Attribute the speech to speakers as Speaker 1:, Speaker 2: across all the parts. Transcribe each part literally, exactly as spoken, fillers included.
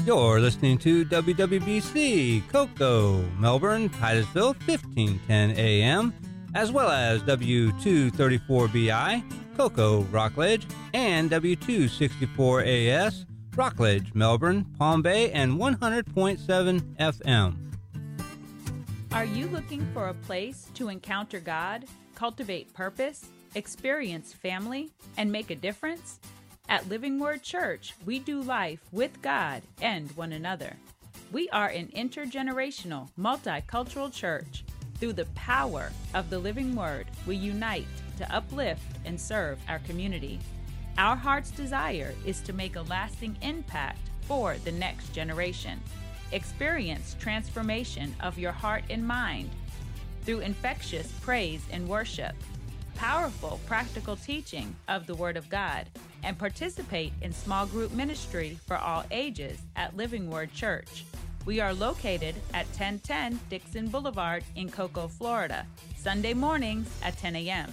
Speaker 1: You're listening to W W B C, Cocoa, Melbourne, Titusville, fifteen ten A M, as well as W two thirty-four B I, Cocoa, Rockledge, and W two sixty-four A S, Rockledge, Melbourne, Palm Bay, and one hundred point seven F M.
Speaker 2: Are you looking for a place to encounter God, cultivate purpose, experience family, and make a difference? At Living Word Church, we do life with God and one another. We are an intergenerational, multicultural church. Through the power of the Living Word, we unite to uplift and serve our community. Our heart's desire is to make a lasting impact for the next generation. Experience transformation of your heart and mind through infectious praise and worship, powerful practical teaching of the Word of God, and participate in small group ministry for all ages at Living Word Church. We are located at ten ten Dixon Boulevard in Cocoa, Florida, Sunday mornings at ten A M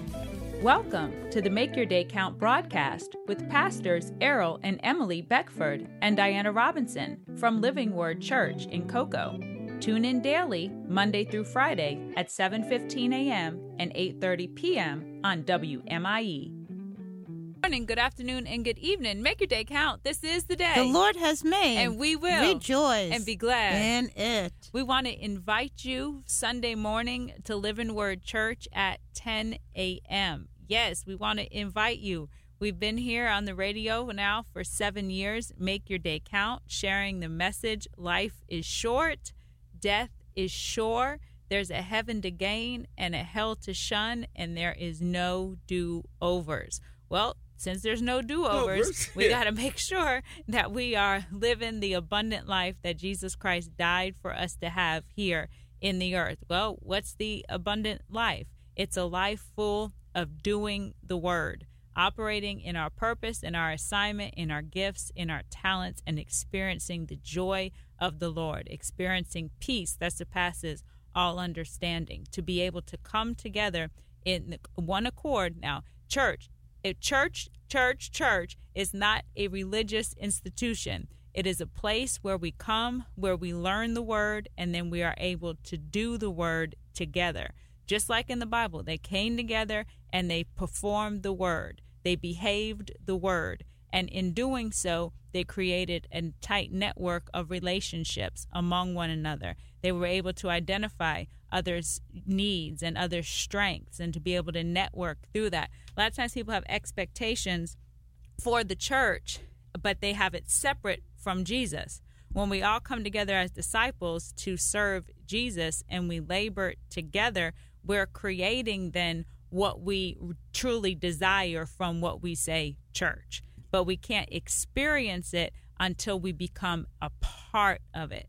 Speaker 2: Welcome to the Make Your Day Count broadcast with Pastors Errol and Emily Beckford and Diana Robinson from Living Word Church in Cocoa. Tune in daily, Monday through Friday at seven fifteen A M and eight thirty P M on W M I E. Good morning, good afternoon, and good evening. Make your day count. This is the day
Speaker 3: the Lord has made,
Speaker 2: and we will
Speaker 3: rejoice
Speaker 2: and be glad
Speaker 3: in it.
Speaker 2: We want to invite you Sunday morning to Living Word Church at ten A M Yes, we want to invite you. We've been here on the radio now for seven years. Make your day count, sharing the message. Life is short. Death is sure. There's a heaven to gain and a hell to shun, and there is no do-overs. Well, since there's no do-overs, we got to make sure that we are living the abundant life that Jesus Christ died for us to have here in the earth. Well, what's the abundant life? It's a life full of doing the word, operating in our purpose, in our assignment, in our gifts, in our talents, and experiencing the joy of the Lord, experiencing peace that surpasses all understanding, to be able to come together in one accord. Now, church, a church, church, church is not a religious institution. It is a place where we come, where we learn the word, and then we are able to do the word together. Just like in the Bible, they came together and they performed the word. They behaved the word. And in doing so, they created a tight network of relationships among one another. They were able to identify others' needs and others' strengths and to be able to network through that. A lot of times people have expectations for the church, but they have it separate from Jesus. When we all come together as disciples to serve Jesus and we labor together, we're creating then what we truly desire from what we say church. But we can't experience it until we become a part of it.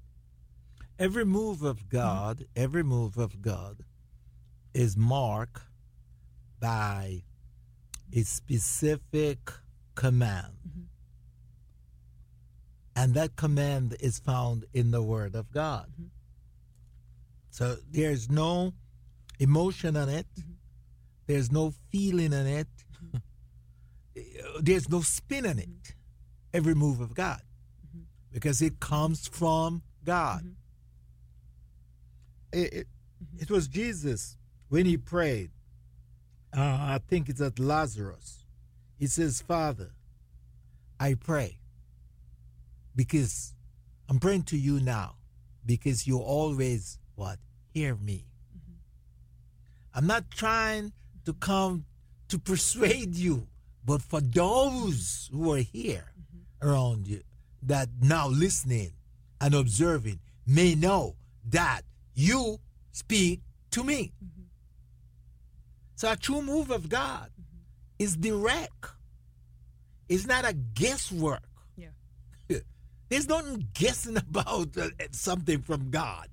Speaker 4: Every move of God, mm-hmm. every move of God is marked by a specific command. Mm-hmm. And that command is found in the Word of God. Mm-hmm. So there's no emotion on it. Mm-hmm. There's no feeling in it. Mm-hmm. There's no spin in it. Mm-hmm. Every move of God. Mm-hmm. Because it comes from God. Mm-hmm. It, it, mm-hmm. it was Jesus when he prayed. Uh, I think it's at Lazarus. He says, Father, I pray because I'm praying to you now because you always, what, hear me. Mm-hmm. I'm not trying to come to persuade you, but for those who are here mm-hmm. around you that now listening and observing may know that you speak to me. Mm-hmm. So a true move of God mm-hmm. is direct. It's not a guesswork. Yeah. There's nothing guessing about uh, something from God.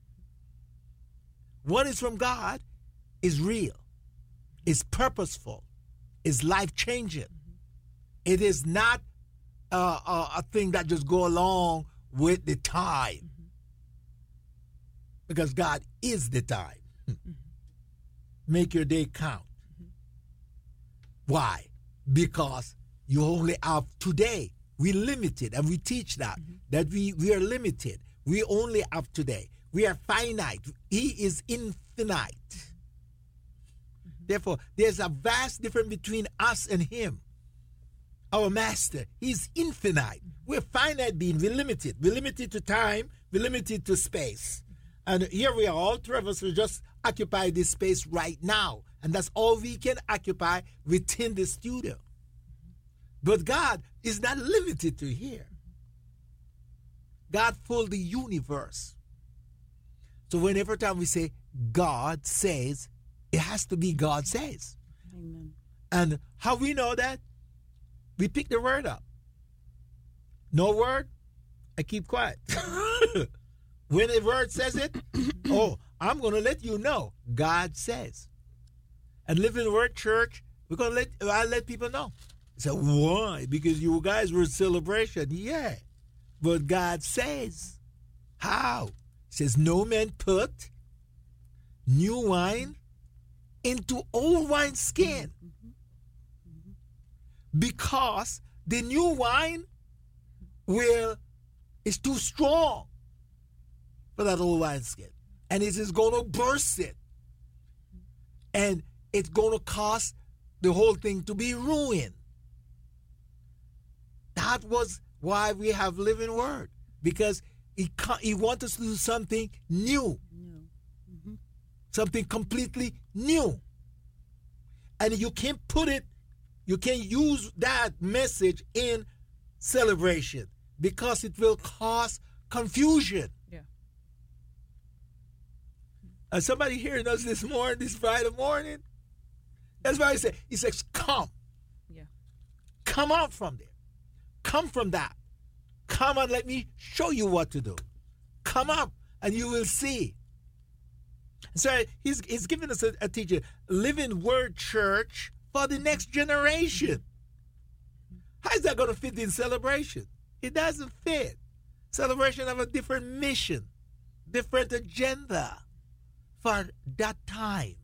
Speaker 4: What is from God is real, is purposeful, is life-changing. Mm-hmm. It is not uh, a, a thing that just go along with the time. Mm-hmm. Because God is the time. Mm-hmm. Make your day count. Mm-hmm. Why? Because you only have today We limited, and we teach that, mm-hmm. that we, we are limited. We only have today. We are finite. He is infinite. Mm-hmm. Therefore, there's a vast difference between us and him. Our master, he's infinite. Mm-hmm. We're finite beings. We're limited. We're limited to time. We're limited to space. And here we are, all three of us will just occupy this space right now. And that's all we can occupy within the studio. But God is not limited to here. God filled the universe. So whenever time we say God says, it has to be God says.
Speaker 2: Amen.
Speaker 4: And how we know that? We pick the word up. No word, I keep quiet. When a word says it, oh, I'm going to let you know. God says. And Living Word Church, we're going to let, I let people know. So why? Because you guys were in celebration. Yeah. But God says. How? He says, no man put new wine into old wine skin. Because the new wine will is too strong for that old wine skin. And it is going to burst it. And it's going to cause the whole thing to be ruined. That was why we have Living Word. Because he, he wants us to do something new.
Speaker 2: new. Mm-hmm.
Speaker 4: Something completely new. And you can't put it, you can't use that message in celebration. Because it will cause confusion.
Speaker 2: Yeah.
Speaker 4: And somebody hearing us this morning, this Friday morning, that's why I say, he says, come.
Speaker 2: Yeah.
Speaker 4: Come out from there. Come from that. Come and let me show you what to do. Come up and you will see. So he's, he's giving us a, a teaching, Living Word Church for the next generation. How is that going to fit in celebration? It doesn't fit. Celebration have a different mission, different agenda for that time.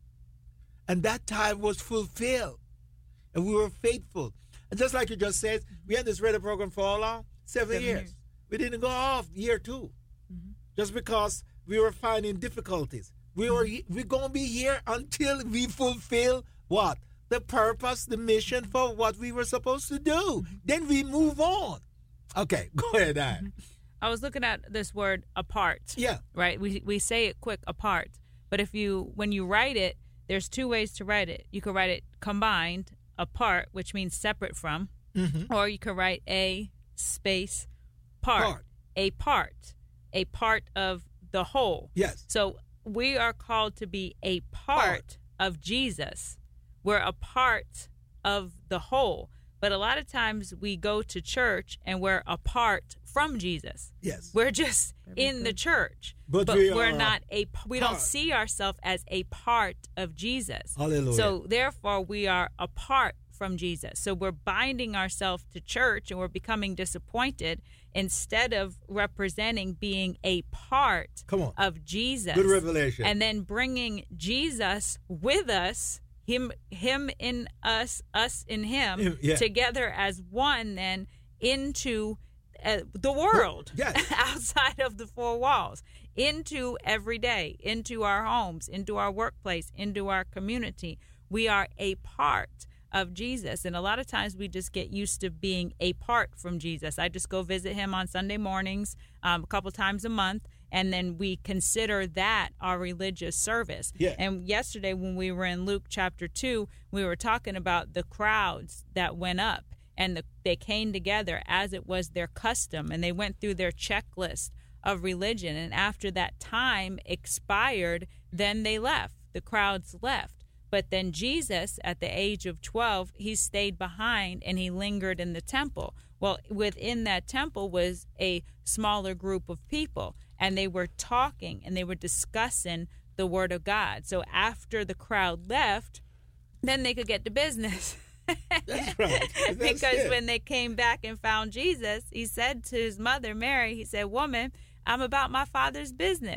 Speaker 4: And that time was fulfilled. And we were faithful. And just like you just said, we had this radio program for how long? Seven, Seven years. years. We didn't go off year two. Mm-hmm. Just because we were finding difficulties. We were we're going to be here until we fulfill what? The purpose, the mission for what we were supposed to do. Mm-hmm. Then we move on. Okay, go ahead, Ann.
Speaker 2: I was looking at this word apart.
Speaker 4: Yeah.
Speaker 2: Right? We we say it quick, apart. But if you when you write it, there's two ways to write it. You could write it combined, apart, which means separate from, mm-hmm. or you could write a space part, part, a part, a part of the whole.
Speaker 4: Yes.
Speaker 2: So we are called to be a part, part. of Jesus. We're a part of the whole. But a lot of times we go to church and we're apart from Jesus.
Speaker 4: Yes.
Speaker 2: We're just in the church.
Speaker 4: But,
Speaker 2: but
Speaker 4: we
Speaker 2: we're
Speaker 4: are
Speaker 2: not a we
Speaker 4: part.
Speaker 2: don't see ourselves as a part of Jesus.
Speaker 4: Hallelujah.
Speaker 2: So therefore we are apart from Jesus. So we're binding ourselves to church and we're becoming disappointed instead of representing being a part
Speaker 4: Come on.
Speaker 2: of Jesus.
Speaker 4: Good revelation.
Speaker 2: And then bringing Jesus with us, him him in us, us in him,
Speaker 4: yeah.
Speaker 2: together as one then into uh, the world,
Speaker 4: yes.
Speaker 2: outside of the four walls, into every day, into our homes, into our workplace, into our community. We are a part of Jesus. And a lot of times we just get used to being a part from Jesus. I just go visit him on Sunday mornings um, a couple times a month. And then we consider that our religious service.
Speaker 4: Yeah.
Speaker 2: And yesterday when we were in Luke chapter two, we were talking about the crowds that went up. And the, they came together as it was their custom. And they went through their checklist of religion. And after that time expired, then they left. The crowds left. But then Jesus, at the age of twelve, he stayed behind and he lingered in the temple. Well, within that temple was a smaller group of people. And they were talking and they were discussing the word of God. So after the crowd left, then they could get to business.
Speaker 4: That's right. That's
Speaker 2: because
Speaker 4: it.
Speaker 2: When they came back and found Jesus, he said to his mother, Mary, he said, "Woman, I'm about my Father's business."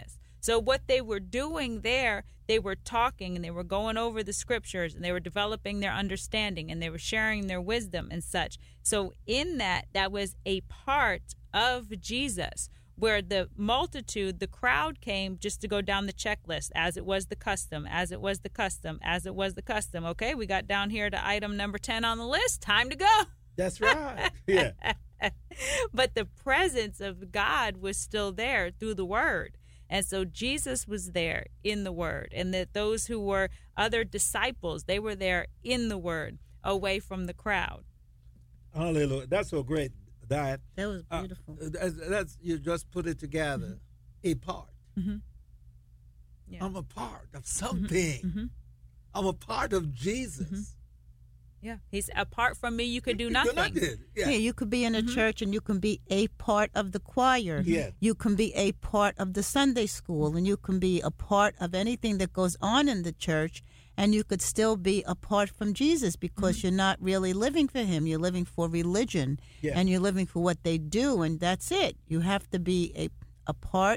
Speaker 2: So what they were doing there, they were talking and they were going over the scriptures and they were developing their understanding and they were sharing their wisdom and such. So in that, that was a part of Jesus, where the multitude, the crowd came just to go down the checklist, as it was the custom, as it was the custom, as it was the custom. Okay, we got down here to item number ten on the list. Time to go.
Speaker 4: That's right. Yeah.
Speaker 2: But the presence of God was still there through the word. And so Jesus was there in the word, and that those who were other disciples, they were there in the word, away from the crowd.
Speaker 4: Hallelujah. That's so great, Diane.
Speaker 3: That was beautiful.
Speaker 4: Uh, that's, that's, you just put it together. Mm-hmm. A part.
Speaker 2: Mm-hmm. Yeah.
Speaker 4: I'm a part of something.
Speaker 2: Mm-hmm.
Speaker 4: I'm a part of Jesus.
Speaker 2: Mm-hmm. Yeah, he's apart from me. You could do nothing.
Speaker 4: nothing. Yeah.
Speaker 3: yeah, you could be in a
Speaker 2: mm-hmm.
Speaker 3: church and you can be a part of the choir.
Speaker 4: Yeah.
Speaker 3: You can be a part of the Sunday school, and you can be a part of anything that goes on in the church, and you could still be apart from Jesus because mm-hmm. you're not really living for him. You're living for religion,
Speaker 4: yeah.
Speaker 3: and you're living for what they do, and that's it. You have to be a, a part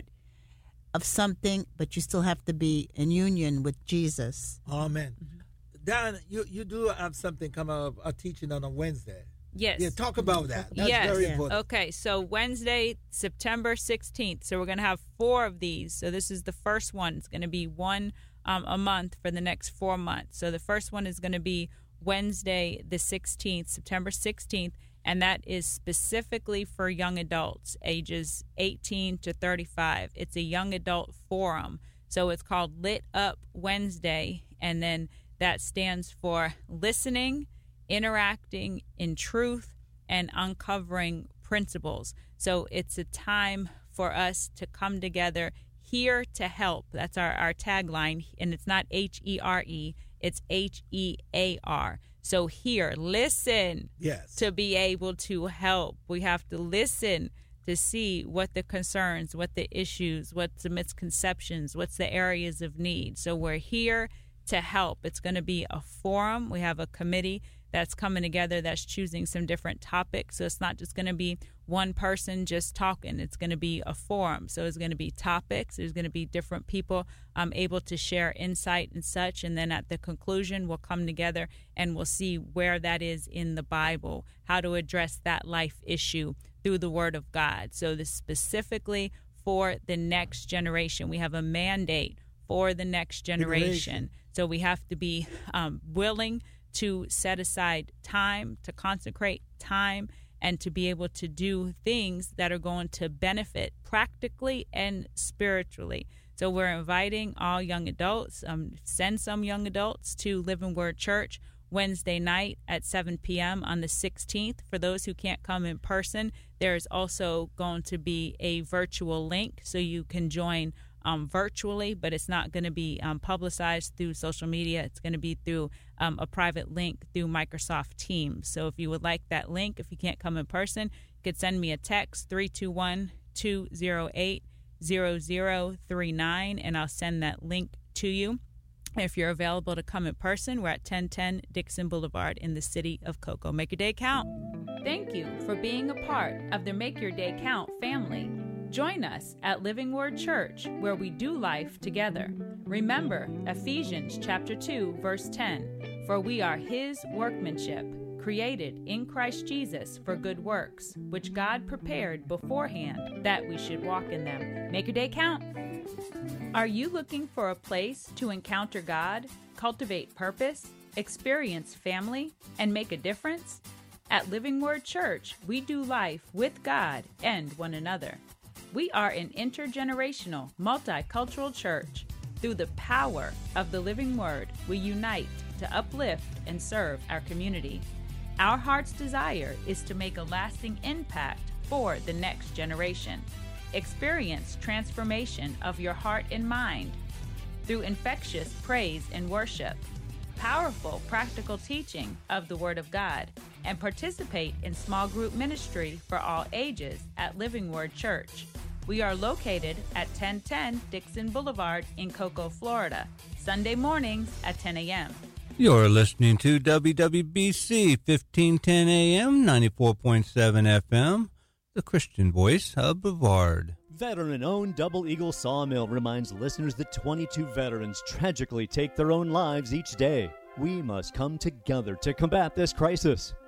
Speaker 3: of something, but you still have to be in union with Jesus.
Speaker 4: Amen. Mm-hmm. Dan, you, you do have something coming up, a teaching on a Wednesday.
Speaker 2: Yes.
Speaker 4: Yeah, talk about that. That's
Speaker 2: yes.
Speaker 4: very
Speaker 3: yeah.
Speaker 4: important.
Speaker 2: Okay, so Wednesday, September sixteenth. So we're going to have four of these. So this is the first one. It's going to be one um, a month for the next four months. So the first one is going to be Wednesday the sixteenth, September sixteenth, and that is specifically for young adults, ages eighteen to thirty-five. It's a young adult forum. So it's called Lit Up Wednesday, and then that stands for listening, interacting in truth, and uncovering principles. So it's a time for us to come together, here to help. That's our, our tagline, and it's not H E R E, it's H E A R. So here, listen
Speaker 4: yes.
Speaker 2: to be able to help. We have to listen to see what the concerns, what the issues, what's the misconceptions, what's the areas of need. So we're here to help. It's going to be a forum. We have a committee that's coming together that's choosing some different topics. So it's not just going to be one person just talking. It's going to be a forum. So it's going to be topics. There's going to be different people um, able to share insight and such. And then at the conclusion, we'll come together and we'll see where that is in the Bible, how to address that life issue through the Word of God. So this specifically for the next generation. We have a mandate for the next generation. generation. So we have to be um, willing to set aside time, to consecrate time, and to be able to do things that are going to benefit practically and spiritually. So we're inviting all young adults, um, send some young adults to Living Word Church Wednesday night at seven p.m. on the sixteenth. For those who can't come in person, there's also going to be a virtual link so you can join Um, virtually, but it's not going to be um, publicized through social media. It's going to be through um, a private link through Microsoft Teams. So if you would like that link, if you can't come in person, you could send me a text, three two one, two zero eight, zero zero three nine, and I'll send that link to you. If you're available to come in person, we're at ten ten Dixon Boulevard in the city of Cocoa. Make your day count. Thank you for being a part of the Make Your Day Count family. Join us at Living Word Church, where we do life together. Remember Ephesians chapter two, verse ten, for we are his workmanship, created in Christ Jesus for good works, which God prepared beforehand that we should walk in them. Make your day count. Are you looking for a place to encounter God, cultivate purpose, experience family, and make a difference? At Living Word Church, we do life with God and one another. We are an intergenerational, multicultural church. Through the power of the living word, we unite to uplift and serve our community. Our heart's desire is to make a lasting impact for the next generation. Experience transformation of your heart and mind through infectious praise and worship, powerful practical teaching of the Word of God, and participate in small group ministry for all ages at Living Word Church. We are located at ten ten Dixon Boulevard in Cocoa, Florida, Sunday mornings at ten a.m.
Speaker 1: You're listening to W W B C fifteen ten A M, ninety-four point seven F M, the Christian voice of Brevard.
Speaker 5: Veteran-owned Double Eagle Sawmill reminds listeners that twenty-two veterans tragically take their own lives each day. We must come together to combat this crisis.